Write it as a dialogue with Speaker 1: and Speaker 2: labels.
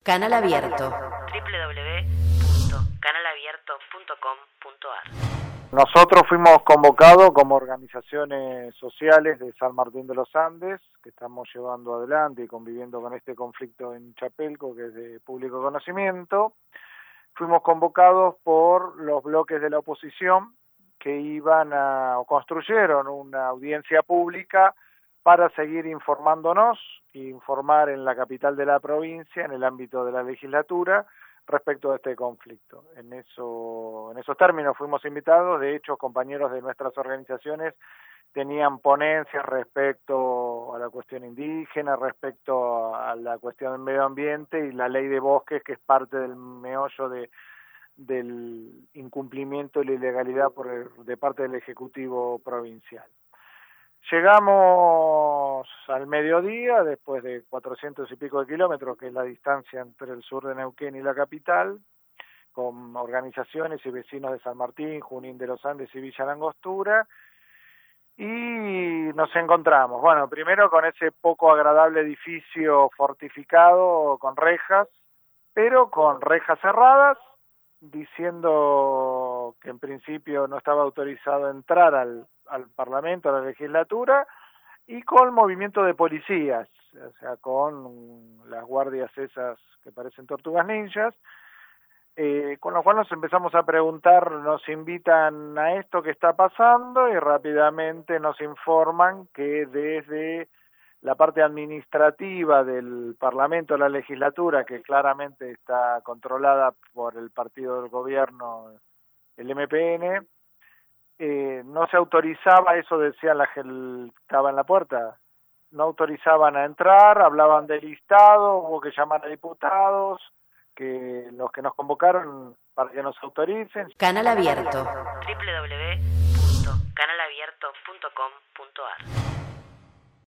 Speaker 1: Canal Abierto.
Speaker 2: www.canalabierto.com.ar. Nosotros fuimos convocados como organizaciones sociales de San Martín de los Andes, que estamos llevando adelante y conviviendo con este conflicto en Chapelco, que es de público conocimiento. Fuimos convocados por los bloques de la oposición que iban o construyeron una audiencia pública para seguir informándonos, informar en la capital de la provincia, en el ámbito de la legislatura, respecto a este conflicto. En esos términos fuimos invitados. De hecho, compañeros de nuestras organizaciones tenían ponencias respecto a la cuestión indígena, respecto a la cuestión del medio ambiente y la ley de bosques, que es parte del meollo del incumplimiento y la ilegalidad de parte del Ejecutivo Provincial. Llegamos al mediodía, después de 400 y pico de kilómetros, que es la distancia entre el sur de Neuquén y la capital, con organizaciones y vecinos de San Martín, Junín de los Andes y Villa Langostura, y nos encontramos, bueno, primero con ese poco agradable edificio fortificado con rejas, pero con rejas cerradas, diciendo que en principio no estaba autorizado entrar al Parlamento, a la legislatura, y con movimiento de policías, o sea, con las guardias esas que parecen tortugas ninjas, con lo cual nos empezamos a preguntar, nos invitan a esto que está pasando y rápidamente nos informan que desde la parte administrativa del Parlamento, de la legislatura, que claramente está controlada por el partido del gobierno, el MPN, no se autorizaba, eso decían la que estaba en la puerta, no autorizaban a entrar, hablaban de listado, hubo que llamar a diputados, que los que nos convocaron para que nos autoricen.
Speaker 1: Canal Abierto.
Speaker 3: www.canalabierto.com.ar